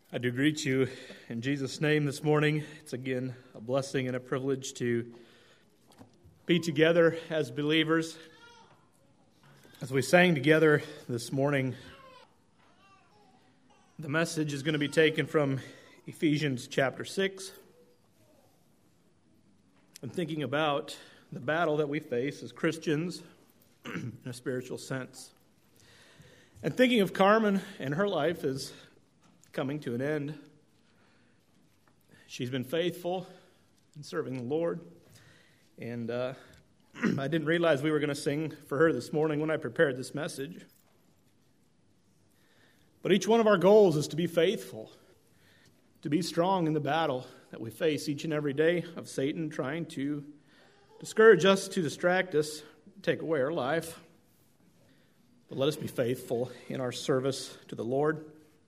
I do greet you in Jesus' name this morning. It's again a blessing and a privilege to be together as believers. As we sang together this morning, the message is going to be taken from Ephesians chapter 6. I'm thinking about the battle that we face as Christians in a spiritual sense. And thinking of Carmen and her life is coming to an end. She's been faithful in serving the Lord. And I didn't realize we were going to sing for her this morning when I prepared this message. But each one of our goals is to be faithful, to be strong in the battle that we face each and every day of Satan trying to discourage us, to distract us, take away our life. But let us be faithful in our service to the Lord.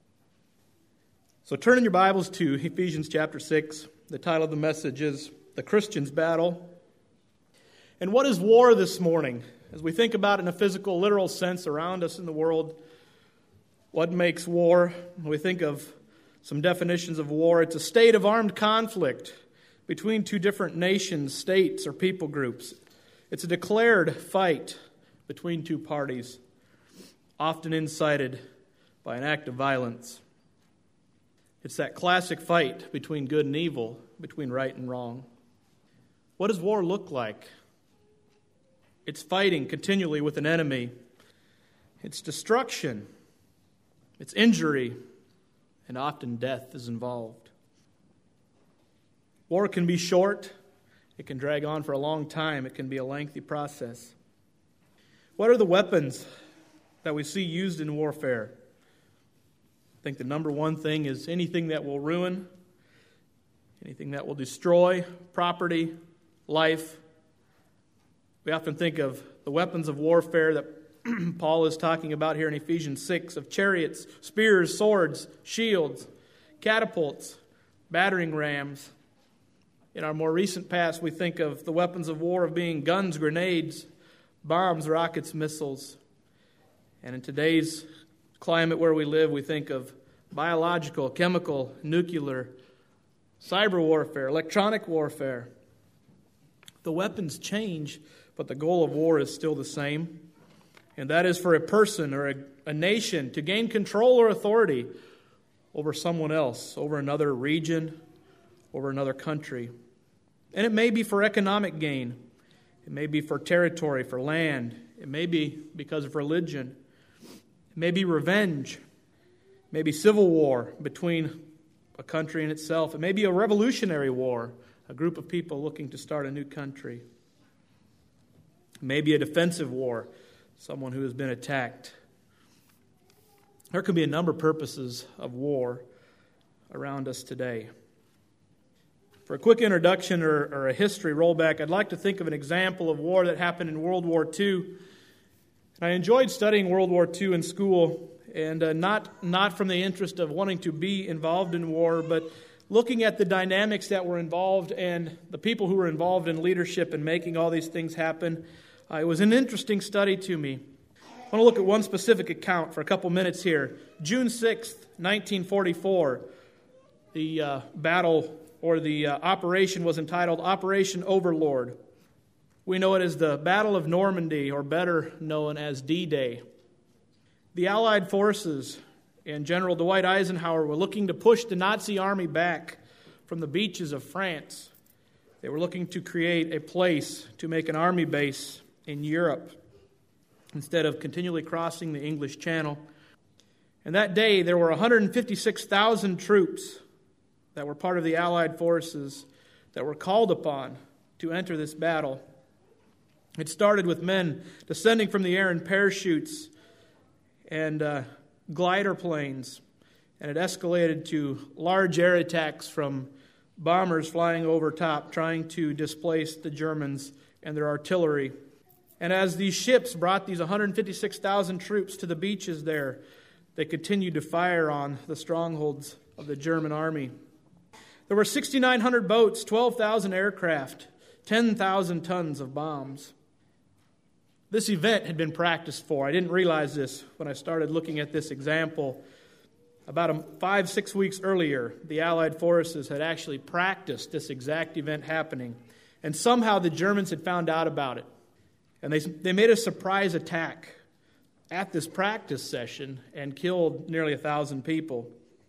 So turn in your Bibles to Ephesians chapter 6. The title of the message is The Christian's Battle. And what is war this morning? As we think about it in a physical, literal sense around us in the world, what makes war? We think of some definitions of war. It's a state of armed conflict between two different nations, states, or people groups. It's a declared fight between two parties, often incited by an act of violence. It's that classic fight between good and evil, between right and wrong. What does war look like? It's fighting continually with an enemy. It's destruction. It's injury. And often death is involved. War can be short. It can drag on for a long time. It can be a lengthy process. What are the weapons that we see used in warfare? I think the number one thing is anything that will ruin, anything that will destroy property, life. We often think of the weapons of warfare that Paul is talking about here in Ephesians 6, of chariots, spears, swords, shields, catapults, battering rams. In our more recent past, we think of the weapons of war of being guns, grenades, bombs, rockets, missiles. And in today's climate where we live, we think of biological, chemical, nuclear, cyber warfare, electronic warfare. The weapons change, but the goal of war is still the same. And that is for a person or a nation to gain control or authority over someone else, over another region, over another country. And it may be for economic gain. It may be for territory, for land. It may be because of religion. It may be revenge. It may be civil war between a country and itself. It may be a revolutionary war, a group of people looking to start a new country. It may be a defensive war, someone who has been attacked. There could be a number of purposes of war around us today. For a quick introduction or a history rollback, I'd like to think of an example of war that happened in World War II. And I enjoyed studying World War II in school, and not from the interest of wanting to be involved in war, but looking at the dynamics that were involved and the people who were involved in leadership and making all these things happen. It was an interesting study to me. I want to look at one specific account for a couple minutes here. June 6th, 1944, the battle or the operation was entitled Operation Overlord. We know it as the Battle of Normandy, or better known as D-Day. The Allied forces and General Dwight Eisenhower were looking to push the Nazi army back from the beaches of France. They were looking to create a place to make an army base in Europe instead of continually crossing the English Channel. And that day, there were 156,000 troops that were part of the Allied forces that were called upon to enter this battle. It started with men descending from the air in parachutes and glider planes, and it escalated to large air attacks from bombers flying over top, trying to displace the Germans and their artillery. And as these ships brought these 156,000 troops to the beaches there, they continued to fire on the strongholds of the German army. There were 6,900 boats, 12,000 aircraft, 10,000 tons of bombs. This event had been practiced for. I didn't realize this when I started looking at this example. About 5-6 weeks earlier, the Allied forces had actually practiced this exact event happening, and somehow the Germans had found out about it. And they made a surprise attack at this practice session and killed nearly 1,000 people.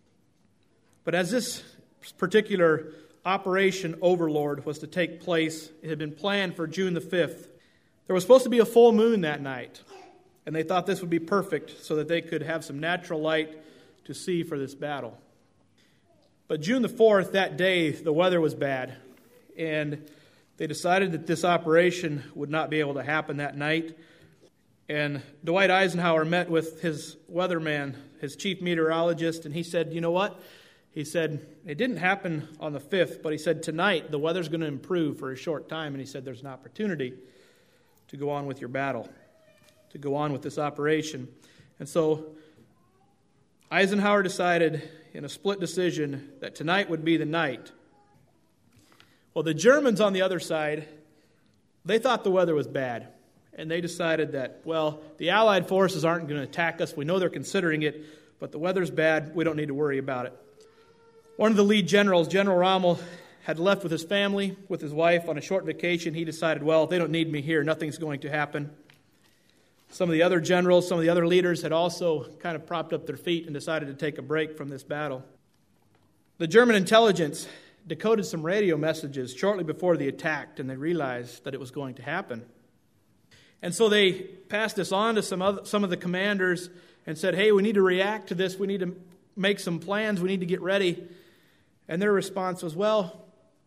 But as this particular Operation Overlord was to take place, it had been planned for June the 5th. There was supposed to be a full moon that night, and they thought this would be perfect so that they could have some natural light to see for this battle. But June the 4th, that day, the weather was bad, and they decided that this operation would not be able to happen that night. And Dwight Eisenhower met with his weatherman, his chief meteorologist, and he said, you know what? He said, it didn't happen on the 5th, but he said, tonight the weather's going to improve for a short time. And he said, there's an opportunity to go on with your battle, to go on with this operation. And so Eisenhower decided in a split decision that tonight would be the night. Well, the Germans on the other side, they thought the weather was bad. And they decided that, well, the Allied forces aren't going to attack us. We know they're considering it, but the weather's bad. We don't need to worry about it. One of the lead generals, General Rommel, had left with his family, with his wife, on a short vacation. He decided, well, they don't need me here. Nothing's going to happen. Some of the other generals, some of the other leaders had also kind of propped up their feet and decided to take a break from this battle. The German intelligence decoded some radio messages shortly before the attack, and they realized that it was going to happen. And so they passed this on to some of the commanders and said, hey, we need to react to this. We need to make some plans. We need to get ready. And their response was, well,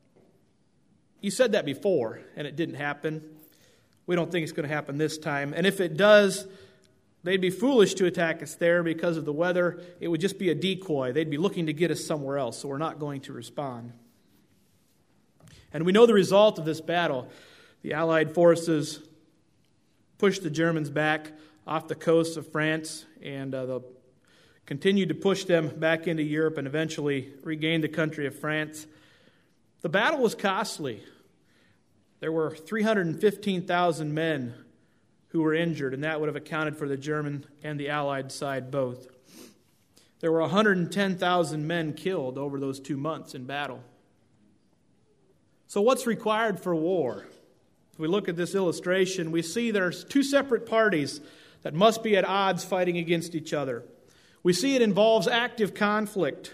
you said that before, and it didn't happen. We don't think it's going to happen this time. And if it does, they'd be foolish to attack us there because of the weather. It would just be a decoy. They'd be looking to get us somewhere else, so we're not going to respond. And we know the result of this battle. The Allied forces pushed the Germans back off the coast of France, and they'll continued to push them back into Europe and eventually regained the country of France. The battle was costly. There were 315,000 men who were injured, and that would have accounted for the German and the Allied side both. There were 110,000 men killed over those 2 months in battle. So what's required for war? If we look at this illustration, we see there's two separate parties that must be at odds fighting against each other. We see it involves active conflict.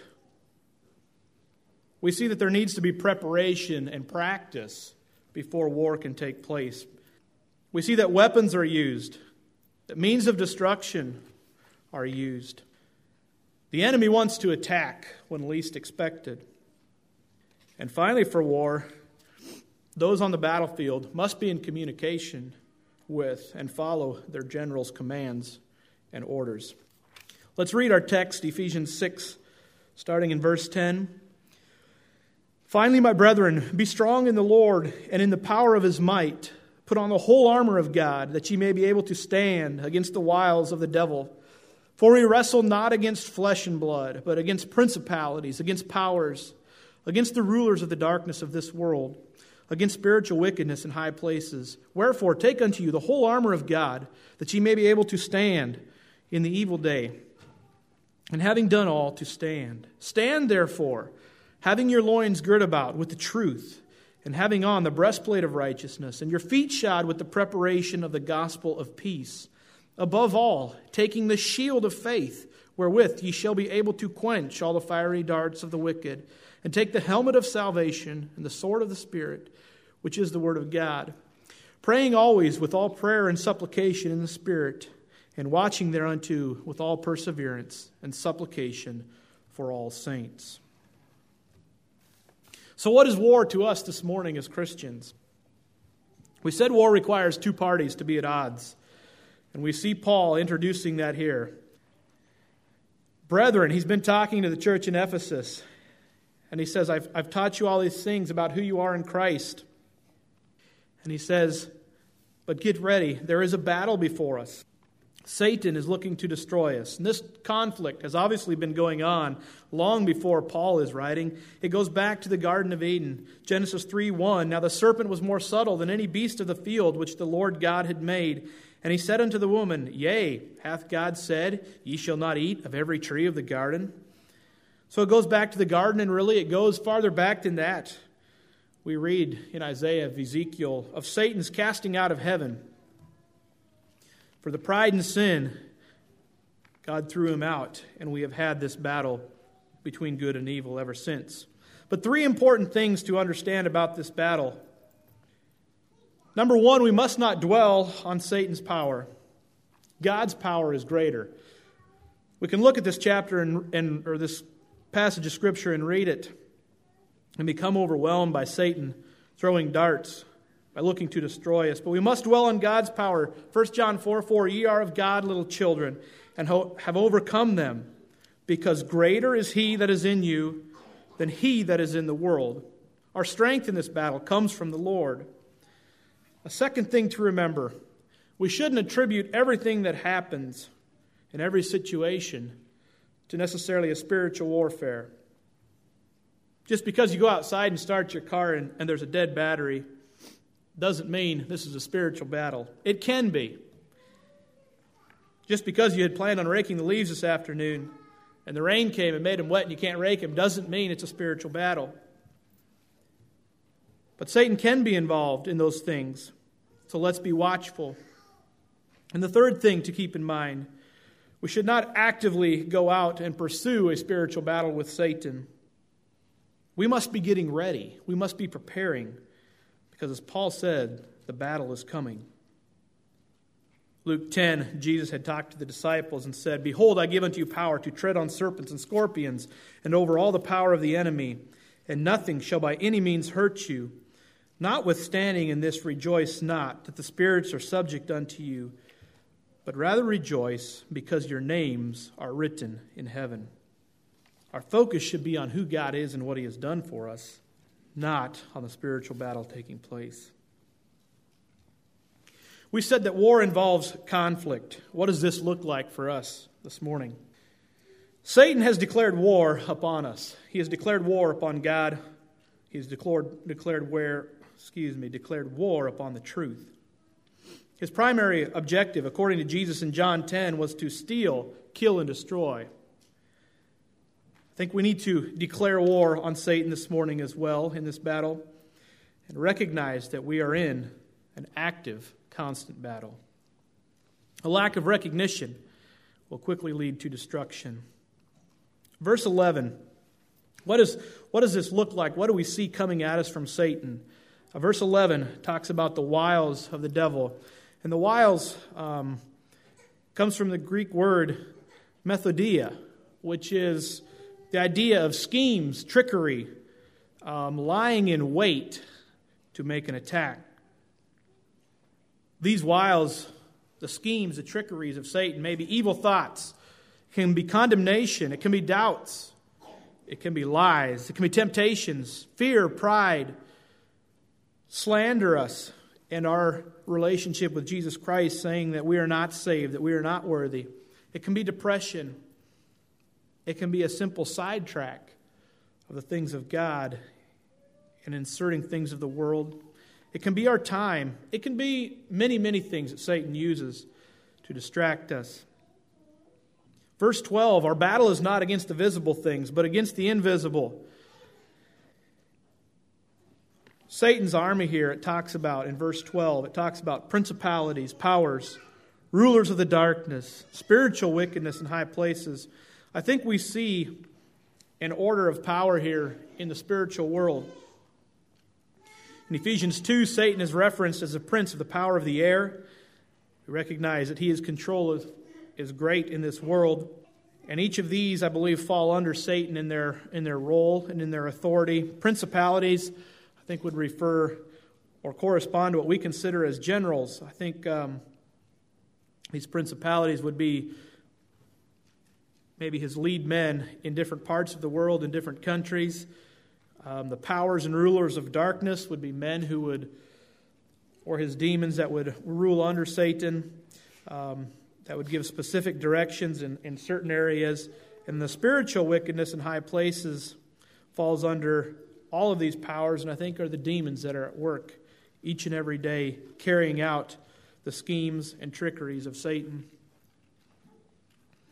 We see that there needs to be preparation and practice before war can take place. We see that weapons are used, that means of destruction are used. The enemy wants to attack when least expected. And finally, for war, those on the battlefield must be in communication with and follow their general's commands and orders. Let's read our text, Ephesians 6, starting in verse 10. Finally, my brethren, be strong in the Lord and in the power of his might. Put on the whole armor of God, that ye may be able to stand against the wiles of the devil. For we wrestle not against flesh and blood, but against principalities, against powers, against the rulers of the darkness of this world, against spiritual wickedness in high places. Wherefore, take unto you the whole armor of God, that ye may be able to stand in the evil day. And having done all, to stand. Stand therefore, having your loins girt about with the truth, and having on the breastplate of righteousness, and your feet shod with the preparation of the gospel of peace. Above all, taking the shield of faith, wherewith ye shall be able to quench all the fiery darts of the wicked, and take the helmet of salvation and the sword of the Spirit, which is the word of God, praying always with all prayer and supplication in the Spirit, and watching thereunto with all perseverance and supplication for all saints. So what is war to us this morning as Christians? We said war requires two parties to be at odds. And we see Paul introducing that here. Brethren, he's been talking to the church in Ephesus. And he says, I've taught you all these things about who you are in Christ. And he says, but get ready. There is a battle before us. Satan is looking to destroy us. And this conflict has obviously been going on long before Paul is writing. It goes back to the Garden of Eden. Genesis 3:1, now the serpent was more subtle than any beast of the field which the Lord God had made. And he said unto the woman, Yea, hath God said, Ye shall not eat of every tree of the garden? So it goes back to the garden, and really it goes farther back than that. We read in Isaiah, of Ezekiel, of Satan's casting out of heaven. For the pride and sin, God threw him out, and we have had this battle between good and evil ever since. But three important things to understand about this battle. Number one, we must not dwell on Satan's power. God's power is greater. We can look at this chapter or this passage of Scripture and read it and become overwhelmed by Satan throwing darts, by looking to destroy us. But we must dwell on God's power. 1 John 4:4, ye are of God, little children, and have overcome them, because greater is he that is in you than he that is in the world. Our strength in this battle comes from the Lord. A second thing to remember, we shouldn't attribute everything that happens in every situation to necessarily a spiritual warfare. Just because you go outside and start your car and there's a dead battery doesn't mean this is a spiritual battle. It can be. Just because you had planned on raking the leaves this afternoon and the rain came and made them wet and you can't rake them doesn't mean it's a spiritual battle. But Satan can be involved in those things. So let's be watchful. And the third thing to keep in mind, we should not actively go out and pursue a spiritual battle with Satan. We must be getting ready. We must be preparing. Because as Paul said, the battle is coming. Luke 10, Jesus had talked to the disciples and said, behold, I give unto you power to tread on serpents and scorpions, and over all the power of the enemy, and nothing shall by any means hurt you. Notwithstanding in this rejoice not, that the spirits are subject unto you, but rather rejoice, because your names are written in heaven. Our focus should be on who God is and what He has done for us, not on the spiritual battle taking place. We said that war involves conflict. What does this look like for us this morning? Satan has declared war upon us. He has declared war upon God. He has declared war upon the truth. His primary objective, according to Jesus in John 10, was to steal, kill, and destroy. I think we need to declare war on Satan this morning as well in this battle and recognize that we are in an active, constant battle. A lack of recognition will quickly lead to destruction. Verse 11, what does this look like? What do we see coming at us from Satan? Verse 11 talks about the wiles of the devil. And the wiles comes from the Greek word methodia, which is the idea of schemes, trickery, lying in wait to make an attack. These wiles, the schemes, the trickeries of Satan may be evil thoughts, it can be condemnation, it can be doubts, it can be lies, it can be temptations, fear, pride, slander us and our relationship with Jesus Christ, saying that we are not saved, that we are not worthy. It can be depression. It can be a simple sidetrack of the things of God and inserting things of the world. It can be our time. It can be many, many things that Satan uses to distract us. Verse 12, our battle is not against the visible things, but against the invisible. Satan's army here, it talks about in verse 12, it talks about principalities, powers, rulers of the darkness, spiritual wickedness in high places. I think we see an order of power here in the spiritual world. In Ephesians 2, Satan is referenced as a prince of the power of the air. We recognize that his control is great in this world. And each of these, I believe, fall under Satan in their role and in their authority. Principalities, I think, would refer or correspond to what we consider as generals. I think these principalities would be maybe his lead men in different parts of the world, in different countries. The powers and rulers of darkness would be men who would, or his demons that would rule under Satan, that would give specific directions in certain areas. And the spiritual wickedness in high places falls under all of these powers, and I think are the demons that are at work each and every day, carrying out the schemes and trickeries of Satan.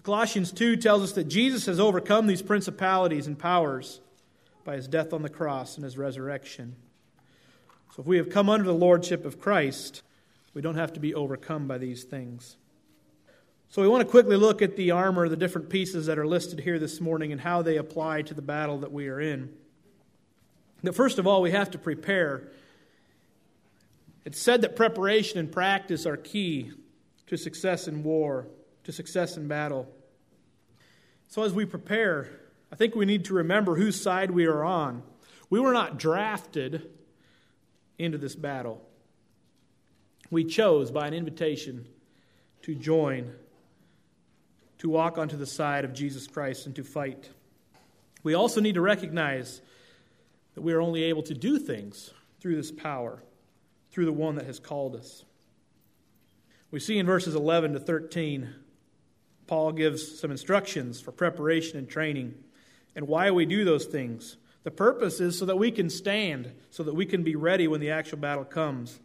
Colossians 2 tells us that Jesus has overcome these principalities and powers by his death on the cross and his resurrection. So if we have come under the lordship of Christ, we don't have to be overcome by these things. So we want to quickly look at the armor, the different pieces that are listed here this morning, and how they apply to the battle that we are in. But first of all, we have to prepare. It's said that preparation and practice are key to success in war, to success in battle. So as we prepare, I think we need to remember whose side we are on. We were not drafted into this battle. We chose by an invitation to join, to walk onto the side of Jesus Christ and to fight. We also need to recognize that we are only able to do things through this power, through the one that has called us. We see in verses 11 to 13, Paul gives some instructions for preparation and training and why we do those things. The purpose is so that we can stand, so that we can be ready when the actual battle comes.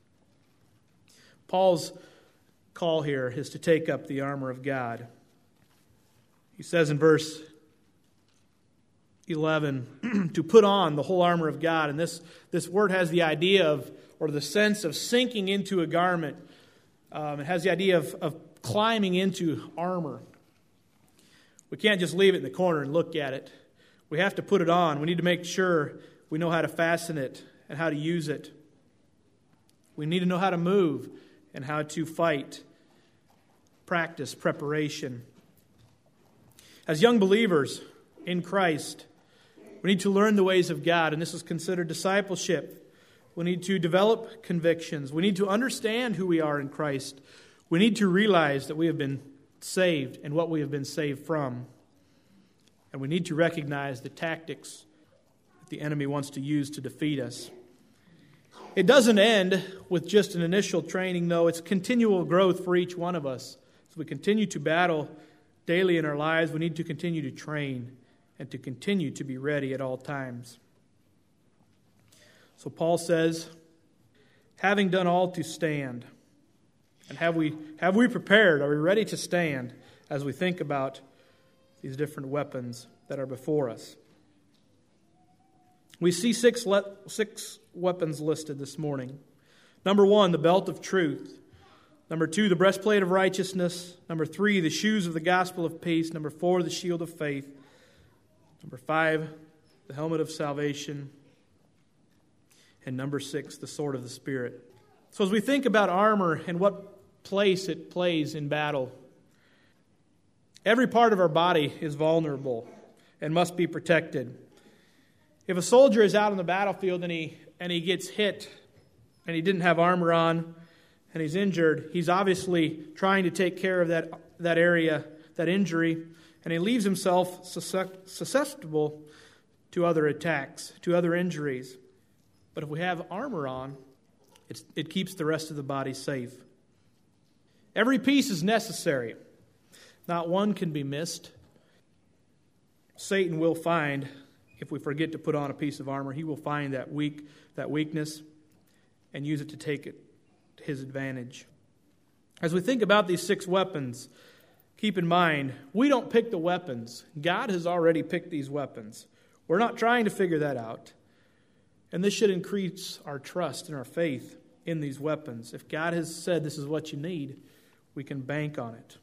Paul's call here is to take up the armor of God. He says in verse 11, to put on the whole armor of God. And this word has the idea of, or the sense of sinking into a garment. It has the idea of climbing into armor. We can't just leave it in the corner and look at it. We have to put it on. We need to make sure we know how to fasten it and how to use it. We need to know how to move and how to fight. Practice, preparation. As young believers in Christ, we need to learn the ways of God, and this is considered discipleship. We need to develop convictions. We need to understand who we are in Christ. We need to realize that we have been saved and what we have been saved from. And we need to recognize the tactics that the enemy wants to use to defeat us. It doesn't end with just an initial training, though. It's continual growth for each one of us. As we continue to battle daily in our lives, we need to continue to train and to continue to be ready at all times. So Paul says, having done all to stand. And have we prepared? Are we ready to stand as we think about these different weapons that are before us? We see six weapons listed this morning. Number 1, the belt of truth. Number 2, the breastplate of righteousness. Number 3, the shoes of the gospel of peace. Number 4, the shield of faith. Number 5, the helmet of salvation. And number 6, the sword of the Spirit. So as we think about armor and what place it plays in battle, every part of our body is vulnerable and must be protected. If a soldier is out on the battlefield and he gets hit and he didn't have armor on and he's injured, he's obviously trying to take care of that area, that injury, and he leaves himself susceptible to other attacks, to other injuries. But if we have armor on, it keeps the rest of the body safe. Every piece is necessary. Not one can be missed. Satan will find, if we forget to put on a piece of armor, he will find that weakness and use it to take it to his advantage. As we think about these 6 weapons, keep in mind, we don't pick the weapons. God has already picked these weapons. We're not trying to figure that out. And this should increase our trust and our faith in these weapons. If God has said this is what you need, we can bank on it.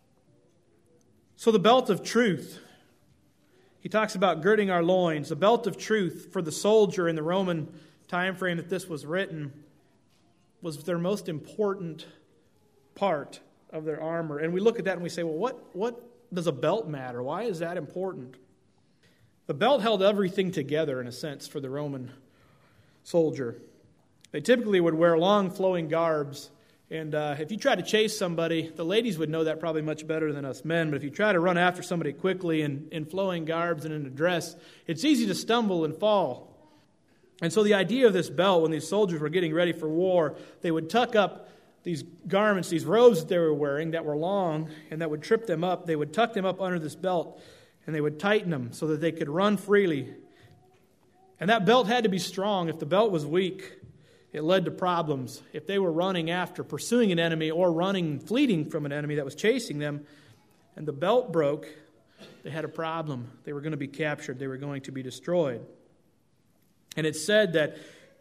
So the belt of truth. He talks about girding our loins. The belt of truth for the soldier in the Roman time frame that this was written was their most important part of their armor. And we look at that and we say, well, what does a belt matter? Why is that important? The belt held everything together, in a sense, for the Roman soldier. They typically would wear long flowing garbs. And if you try to chase somebody, the ladies would know that probably much better than us men, but if you try to run after somebody quickly in flowing garbs and in a dress, it's easy to stumble and fall. And so the idea of this belt, when these soldiers were getting ready for war, they would tuck up these garments, these robes that they were wearing that were long and that would trip them up. They would tuck them up under this belt and they would tighten them so that they could run freely. And that belt had to be strong. If the belt was weak, it led to problems. If they were running after, pursuing an enemy or fleeing from an enemy that was chasing them, and the belt broke, they had a problem. They were going to be captured. They were going to be destroyed. And it's said that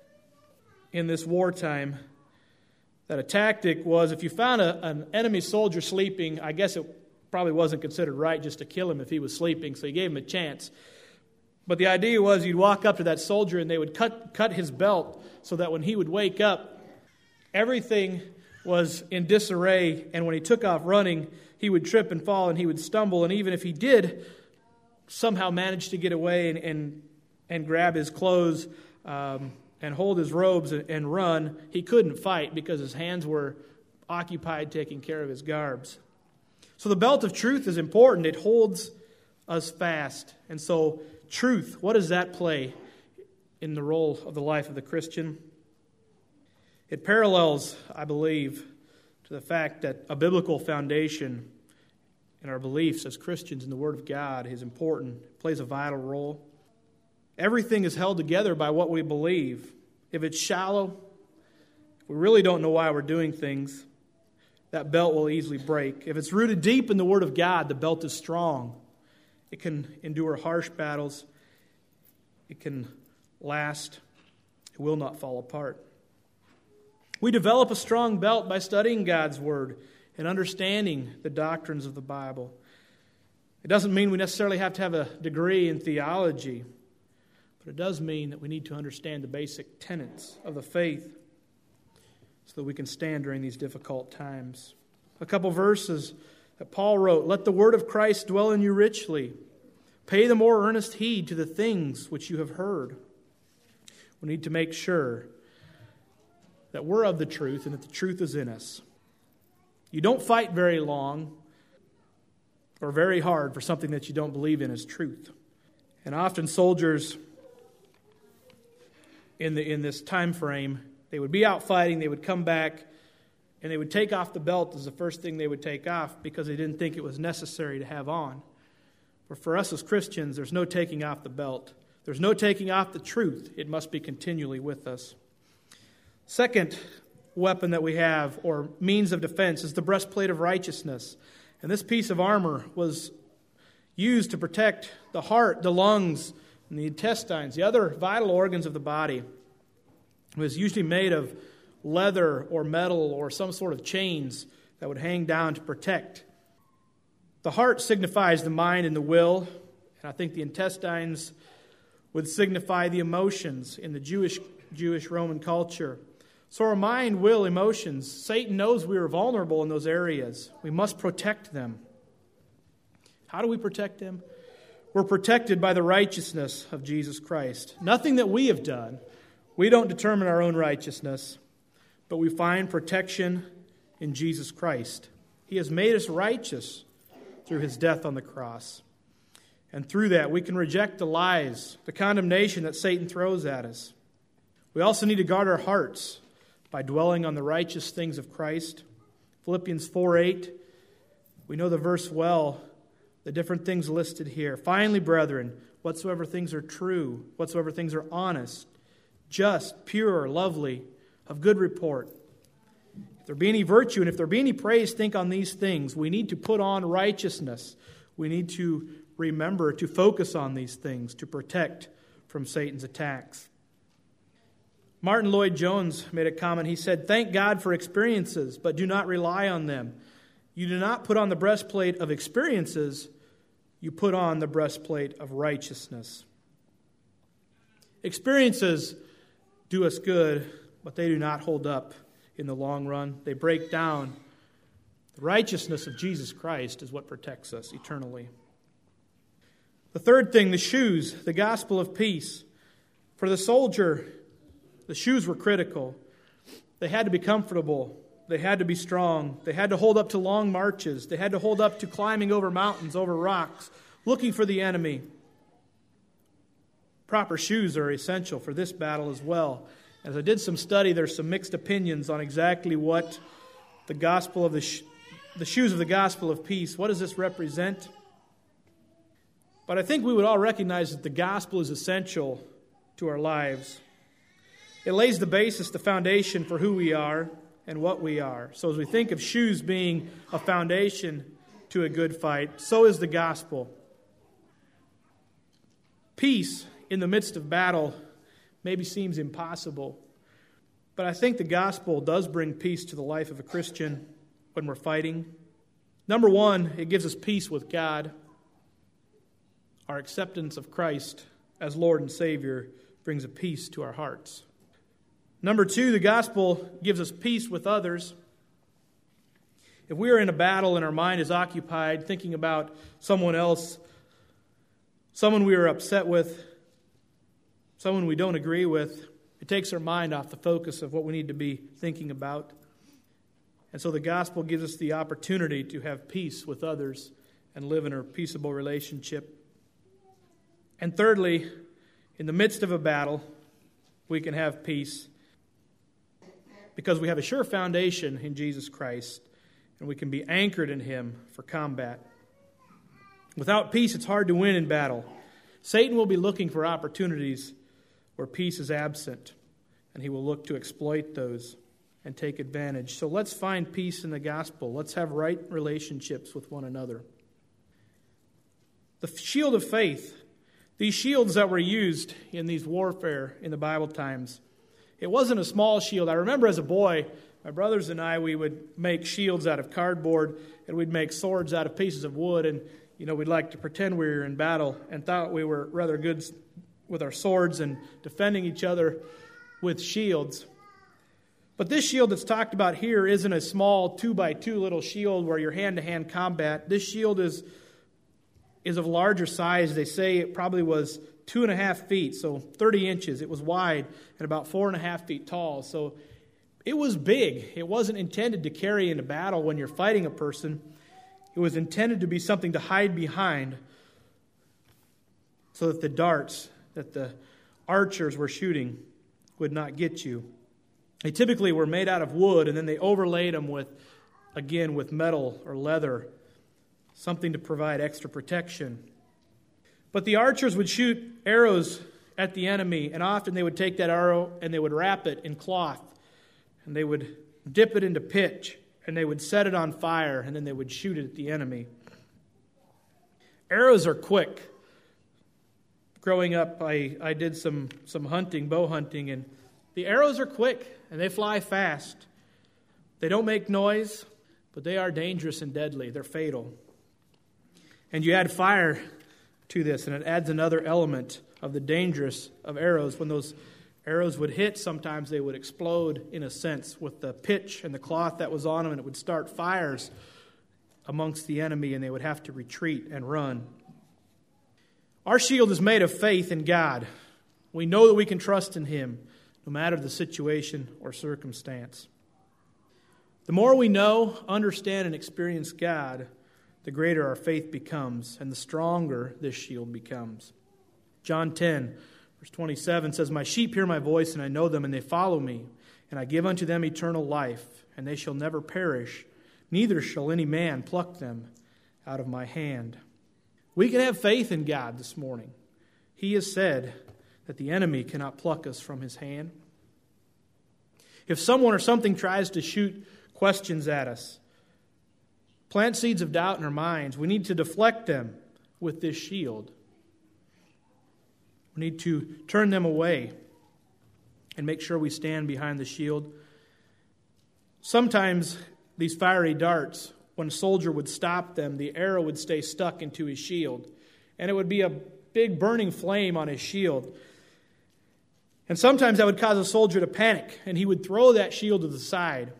in this wartime, that a tactic was if you found an enemy soldier sleeping, I guess it probably wasn't considered right just to kill him if he was sleeping, so you gave him a chance. But the idea was you'd walk up to that soldier and they would cut his belt so that when he would wake up, everything was in disarray, and when he took off running, he would trip and fall and he would stumble, and even if he did somehow manage to get away and grab his clothes and hold his robes and run, he couldn't fight because his hands were occupied taking care of his garbs. So the belt of truth is important. It holds us fast. And so truth, what does that play in the role of the life of the Christian? It parallels, I believe, to the fact that a biblical foundation in our beliefs as Christians in the Word of God is important. It plays a vital role. Everything is held together by what we believe. If it's shallow, if we really don't know why we're doing things, that belt will easily break. If it's rooted deep in the Word of God, the belt is strong. It can endure harsh battles. It can last. It will not fall apart. We develop a strong belt by studying God's Word and understanding the doctrines of the Bible. It doesn't mean we necessarily have to have a degree in theology, but it does mean that we need to understand the basic tenets of the faith so that we can stand during these difficult times. A couple verses that Paul wrote, "Let the word of Christ dwell in you richly. Pay the more earnest heed to the things which you have heard." We need to make sure that we're of the truth and that the truth is in us. You don't fight very long or very hard for something that you don't believe in as truth. And often soldiers in this time frame, they would be out fighting, they would come back, and they would take off the belt as the first thing they would take off because they didn't think it was necessary to have on. But for us as Christians, there's no taking off the belt. There's no taking off the truth. It must be continually with us. Second weapon that we have, or means of defense, is the breastplate of righteousness. And this piece of armor was used to protect the heart, the lungs, and the intestines, the other vital organs of the body. It was usually made of leather or metal or some sort of chains that would hang down to protect. The heart signifies the mind and the will, and I think the intestines would signify the emotions in the Jewish Roman culture. So our mind, will, emotions, Satan knows we are vulnerable in those areas. We must protect them. How do we protect them? We're protected by the righteousness of Jesus Christ. Nothing that we have done. We don't determine our own righteousness, but we find protection in Jesus Christ. He has made us righteous through His death on the cross. And through that, we can reject the lies, the condemnation that Satan throws at us. We also need to guard our hearts by dwelling on the righteous things of Christ. Philippians 4:8, we know the verse well, the different things listed here. "Finally, brethren, whatsoever things are true, whatsoever things are honest, just, pure, lovely, of good report. If there be any virtue and if there be any praise, think on these things." We need to put on righteousness. We need to remember to focus on these things to protect from Satan's attacks. Martin Lloyd-Jones made a comment. He said, "Thank God for experiences, but do not rely on them. You do not put on the breastplate of experiences, you put on the breastplate of righteousness." Experiences do us good, but they do not hold up in the long run. They break down. The righteousness of Jesus Christ is what protects us eternally. The third thing, the shoes, the gospel of peace. For the soldier, the shoes were critical. They had to be comfortable. They had to be strong. They had to hold up to long marches. They had to hold up to climbing over mountains, over rocks, looking for the enemy. Proper shoes are essential for this battle as well. As I did some study, there's some mixed opinions on exactly what the gospel of the shoes of the gospel of peace, what does this represent? But I think we would all recognize that the gospel is essential to our lives. It lays the basis, the foundation for who we are and what we are. So as we think of shoes being a foundation, to a good fight. So is the gospel. Peace in the midst of battle maybe seems impossible, but I think the gospel does bring peace to the life of a Christian when we're fighting. Number one, it gives us peace with God. Our acceptance of Christ as Lord and Savior brings a peace to our hearts. Number two, the gospel gives us peace with others. If we are in a battle and our mind is occupied thinking about someone else, someone we are upset with, someone we don't agree with, it takes our mind off the focus of what we need to be thinking about. And so the gospel gives us the opportunity to have peace with others and live in a peaceable relationship. And thirdly, in the midst of a battle, we can have peace because we have a sure foundation in Jesus Christ, and we can be anchored in Him for combat. Without peace, it's hard to win in battle. Satan will be looking for opportunities where peace is absent, and he will look to exploit those and take advantage. So let's find peace in the gospel. Let's have right relationships with one another. The shield of faith, these shields that were used in these warfare in the Bible times, it wasn't a small shield. I remember as a boy, my brothers and I, we would make shields out of cardboard, and we'd make swords out of pieces of wood, and we'd like to pretend we were in battle and thought we were rather good with our swords and defending each other with shields. But this shield that's talked about here isn't a small 2x2 little shield where you're hand-to-hand combat. This shield is of larger size. They say it probably was 2.5 feet, so 30 inches. It was wide and about 4.5 feet tall. So it was big. It wasn't intended to carry into battle when you're fighting a person. It was intended to be something to hide behind so that the darts that the archers were shooting would not get you. They typically were made out of wood, and then they overlaid them with metal or leather, something to provide extra protection. But the archers would shoot arrows at the enemy, and often they would take that arrow and they would wrap it in cloth, and they would dip it into pitch, and they would set it on fire, and then they would shoot it at the enemy. Arrows are quick. Growing up, I did some hunting, bow hunting, and the arrows are quick, and they fly fast. They don't make noise, but they are dangerous and deadly. They're fatal. And you add fire to this, and it adds another element of the dangerous of arrows. When those arrows would hit, sometimes they would explode, in a sense, with the pitch and the cloth that was on them, and it would start fires amongst the enemy, and they would have to retreat and run. Our shield is made of faith in God. We know that we can trust in Him, no matter the situation or circumstance. The more we know, understand, and experience God, the greater our faith becomes, and the stronger this shield becomes. John 10, verse 27 says, "My sheep hear my voice, and I know them, and they follow me. And I give unto them eternal life, and they shall never perish, neither shall any man pluck them out of my hand." We can have faith in God this morning. He has said that the enemy cannot pluck us from His hand. If someone or something tries to shoot questions at us, plant seeds of doubt in our minds, we need to deflect them with this shield. We need to turn them away and make sure we stand behind the shield. Sometimes these fiery darts, when a soldier would stop them, the arrow would stay stuck into his shield, and it would be a big burning flame on his shield. And sometimes that would cause a soldier to panic, and he would throw that shield to the side,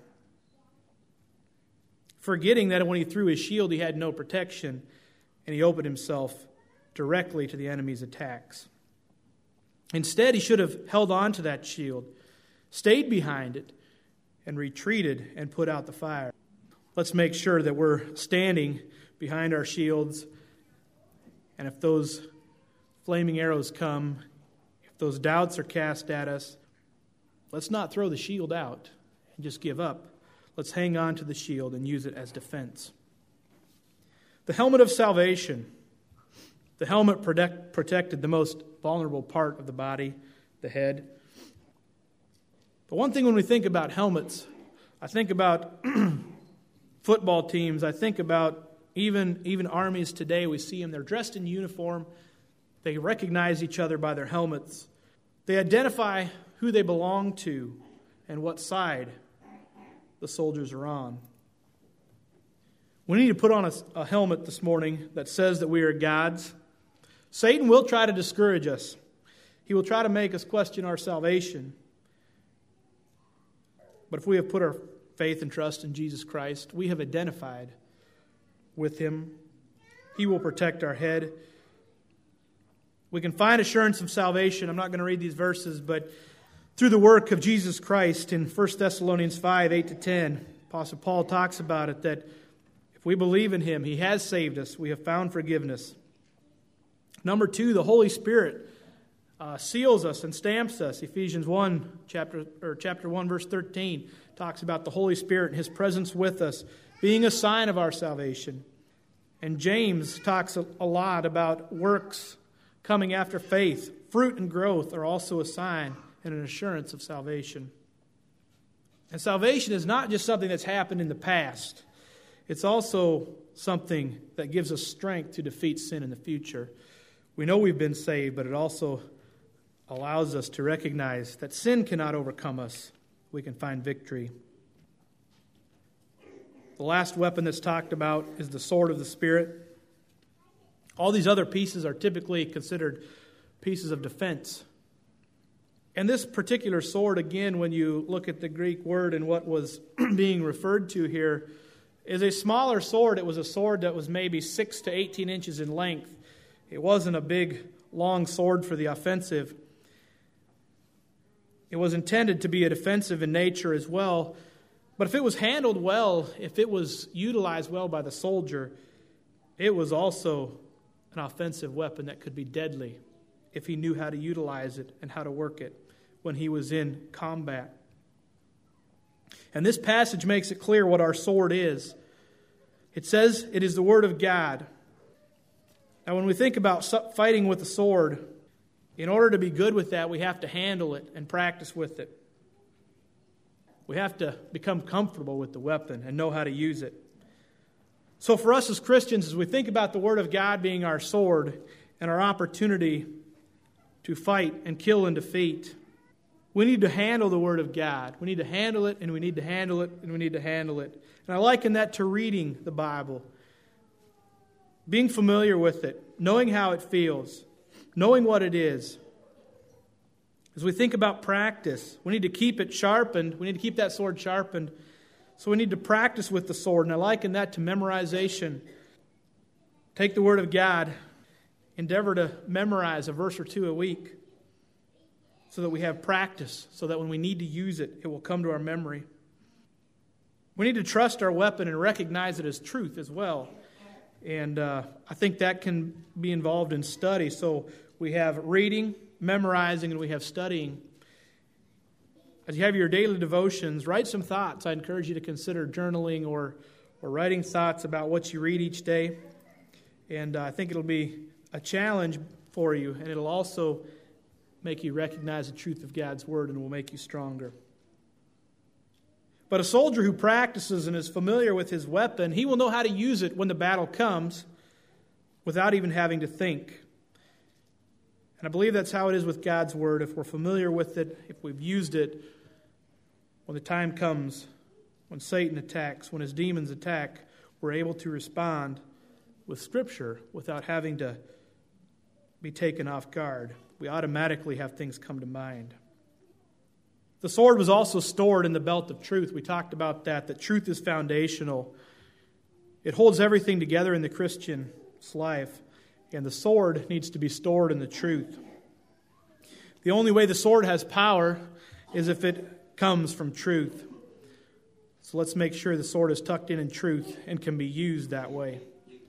forgetting that when he threw his shield, he had no protection, and he opened himself directly to the enemy's attacks. Instead, he should have held on to that shield, stayed behind it, and retreated and put out the fire. Let's make sure that we're standing behind our shields, and if those flaming arrows come, if those doubts are cast at us, let's not throw the shield out and just give up. Let's hang on to the shield and use it as defense. The helmet of salvation. The helmet protected the most vulnerable part of the body, the head. But one thing when we think about helmets, I think about football teams, I think about even armies today, we see them, they're dressed in uniform. They recognize each other by their helmets. They identify who they belong to and what side the soldiers are on. We need to put on a helmet this morning that says that we are God's. Satan will try to discourage us. He will try to make us question our salvation. But if we have put our faith and trust in Jesus Christ, we have identified with Him. He will protect our head. We can find assurance of salvation. I'm not going to read these verses, but through the work of Jesus Christ in 1 Thessalonians 5, 8-10, Apostle Paul talks about it, that if we believe in Him, He has saved us. We have found forgiveness. Number 2, the Holy Spirit seals us and stamps us. Ephesians 1, chapter 1, verse 13, talks about the Holy Spirit and His presence with us, being a sign of our salvation. And James talks a lot about works coming after faith. Fruit and growth are also a sign and an assurance of salvation. And salvation is not just something that's happened in the past. It's also something that gives us strength to defeat sin in the future. We know we've been saved, but it also allows us to recognize that sin cannot overcome us. We can find victory. The last weapon that's talked about is the sword of the Spirit. All these other pieces are typically considered pieces of defense. And this particular sword, again, when you look at the Greek word and what was being referred to here, is a smaller sword. It was a sword that was maybe 6 to 18 inches in length. It wasn't a big, long sword for the offensive. It was intended to be a defensive in nature as well. But if it was handled well, if it was utilized well by the soldier, it was also an offensive weapon that could be deadly if he knew how to utilize it and how to work it when he was in combat. And this passage makes it clear what our sword is. It says it is the Word of God. Now, when we think about fighting with a sword, in order to be good with that, we have to handle it and practice with it. We have to become comfortable with the weapon and know how to use it. So for us as Christians, as we think about the Word of God being our sword and our opportunity to fight and kill and defeat, we need to handle the Word of God. We need to handle it, and we need to handle it, and we need to handle it. And I liken that to reading the Bible. Being familiar with it, knowing how it feels, knowing what it is. As we think about practice, we need to keep it sharpened. We need to keep that sword sharpened. So we need to practice with the sword. And I liken that to memorization. Take the Word of God. Endeavor to memorize a verse or two a week so that we have practice, so that when we need to use it, it will come to our memory. We need to trust our weapon and recognize it as truth as well. And I think that can be involved in study. So we have reading, memorizing, and we have studying. As you have your daily devotions, write some thoughts. I encourage you to consider journaling or writing thoughts about what you read each day. And I think it'll be a challenge for you, and it'll also make you recognize the truth of God's Word and will make you stronger. But a soldier who practices and is familiar with his weapon, he will know how to use it when the battle comes without even having to think. And I believe that's how it is with God's Word. If we're familiar with it, if we've used it, when the time comes, when Satan attacks, when his demons attack, we're able to respond with Scripture without having to be taken off guard. We automatically have things come to mind. The sword was also stored in the belt of truth. We talked about that truth is foundational. It holds everything together in the Christian's life, and the sword needs to be stored in the truth. The only way the sword has power is if it comes from truth. So let's make sure the sword is tucked in truth and can be used that way.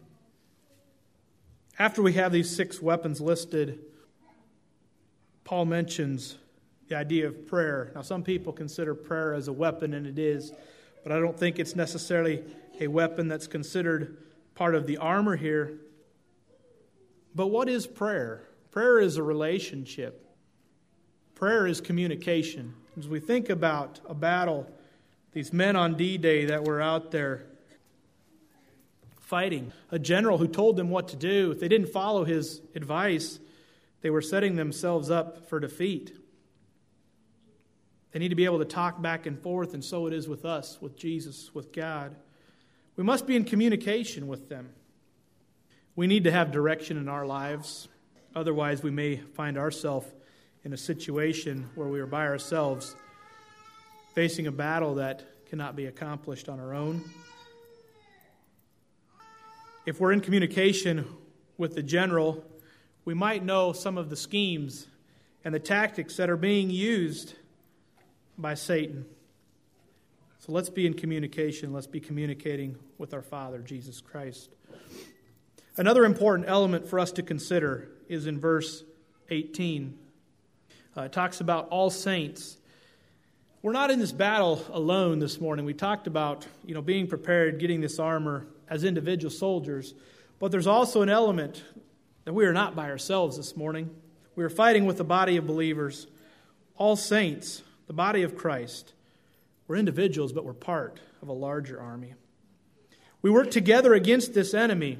After we have these 6 weapons listed, Paul mentions the idea of prayer. Now, some people consider prayer as a weapon, and it is, but I don't think it's necessarily a weapon that's considered part of the armor here. But what is prayer? Prayer is a relationship. Prayer is communication. As we think about a battle, these men on D-Day that were out there fighting. A general who told them what to do, if they didn't follow his advice, they were setting themselves up for defeat. They need to be able to talk back and forth, and so it is with us, with Jesus, with God. We must be in communication with them. We need to have direction in our lives. Otherwise, we may find ourselves in a situation where we are by ourselves, facing a battle that cannot be accomplished on our own. If we're in communication with the general, we might know some of the schemes and the tactics that are being used by Satan. So let's be in communication. Let's be communicating with our Father, Jesus Christ. Another important element for us to consider is in verse 18. It talks about all saints. We're not in this battle alone this morning. We talked about, being prepared, getting this armor as individual soldiers. But there's also an element that we are not by ourselves this morning. We are fighting with the body of believers, all saints, the body of Christ. We're individuals, but we're part of a larger army. We work together against this enemy.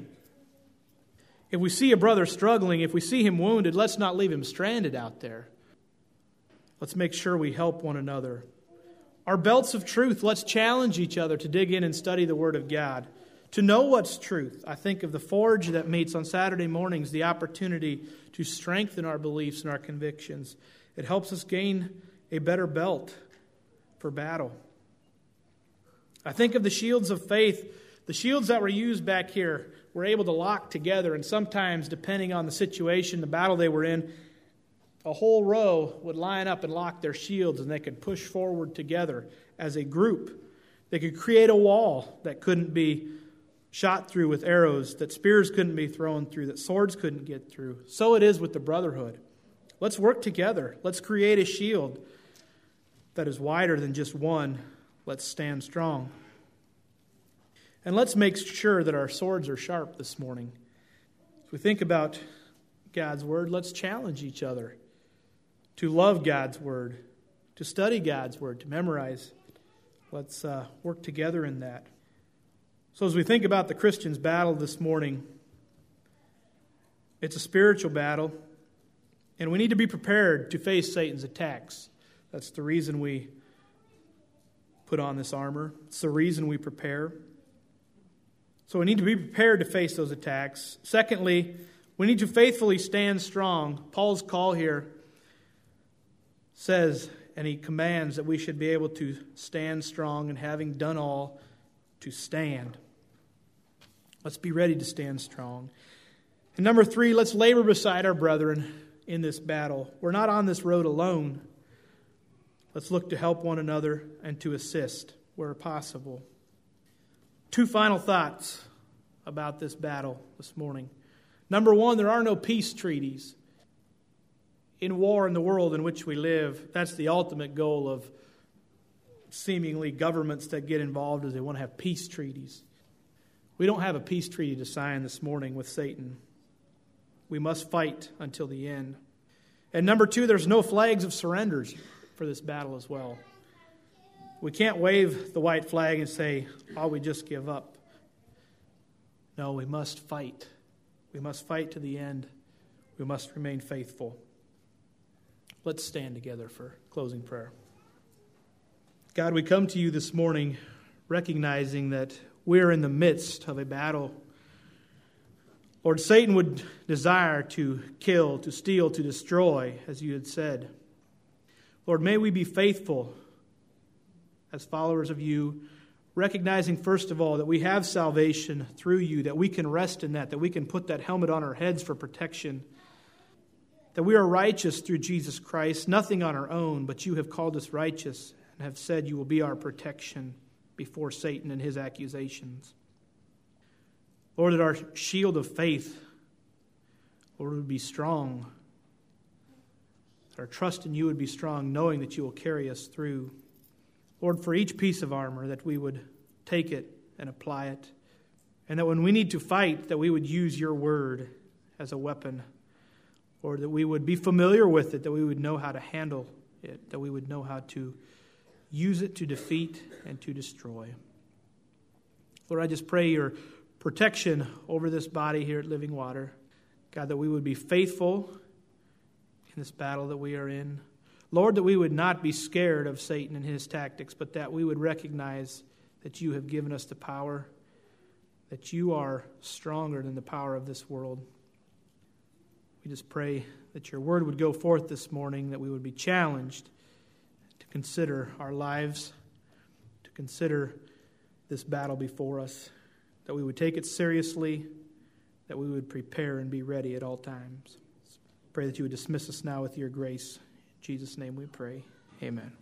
If we see a brother struggling, if we see him wounded, let's not leave him stranded out there. Let's make sure we help one another. Our belts of truth, let's challenge each other to dig in and study the Word of God, to know what's truth. I think of the Forge that meets on Saturday mornings, the opportunity to strengthen our beliefs and our convictions. It helps us gain a better belt for battle. I think of the shields of faith. The shields that were used back here were able to lock together, and sometimes, depending on the situation, the battle they were in, a whole row would line up and lock their shields, and they could push forward together as a group. They could create a wall that couldn't be shot through with arrows, that spears couldn't be thrown through, that swords couldn't get through. So it is with the brotherhood. Let's work together. Let's create a shield that is wider than just one. Let's stand strong. And let's make sure that our swords are sharp this morning. As we think about God's Word, let's challenge each other to love God's Word, to study God's Word, to memorize. Let's work together in that. So as we think about the Christian's battle this morning, it's a spiritual battle, and we need to be prepared to face Satan's attacks. That's the reason we put on this armor. It's the reason we prepare. So we need to be prepared to face those attacks. Secondly, we need to faithfully stand strong. Paul's call here says, and he commands that we should be able to stand strong, and having done all, to stand. Let's be ready to stand strong. And number 3, let's labor beside our brethren in this battle. We're not on this road alone. Let's look to help one another and to assist where possible. 2 final thoughts about this battle this morning. Number 1, there are no peace treaties. In war in the world in which we live, that's the ultimate goal of seemingly governments that get involved, is they want to have peace treaties. We don't have a peace treaty to sign this morning with Satan. We must fight until the end. And number 2, there's no flags of surrenders for this battle as well. We can't wave the white flag and say, "Oh, we just give up." No, we must fight. We must fight to the end. We must remain faithful. Let's stand together for closing prayer. God, we come to you this morning recognizing that we're in the midst of a battle. Lord, Satan would desire to kill, to steal, to destroy, as you had said. Lord, may we be faithful as followers of you, recognizing first of all that we have salvation through you, that we can rest in that we can put that helmet on our heads for protection, that we are righteous through Jesus Christ, nothing on our own, but you have called us righteous and have said you will be our protection before Satan and his accusations. Lord, that our shield of faith, Lord, would be strong, that our trust in you would be strong, knowing that you will carry us through. Lord, for each piece of armor, that we would take it and apply it, and that when we need to fight, that we would use your word as a weapon, or that we would be familiar with it, that we would know how to handle it, that we would know how to use it to defeat and to destroy. Lord, I just pray your protection over this body here at Living Water. God, that we would be faithful in this battle that we are in. Lord, that we would not be scared of Satan and his tactics, but that we would recognize that you have given us the power, that you are stronger than the power of this world. We just pray that your word would go forth this morning, that we would be challenged to consider our lives, to consider this battle before us, that we would take it seriously, that we would prepare and be ready at all times. Pray that you would dismiss us now with your grace. In Jesus' name we pray. Amen.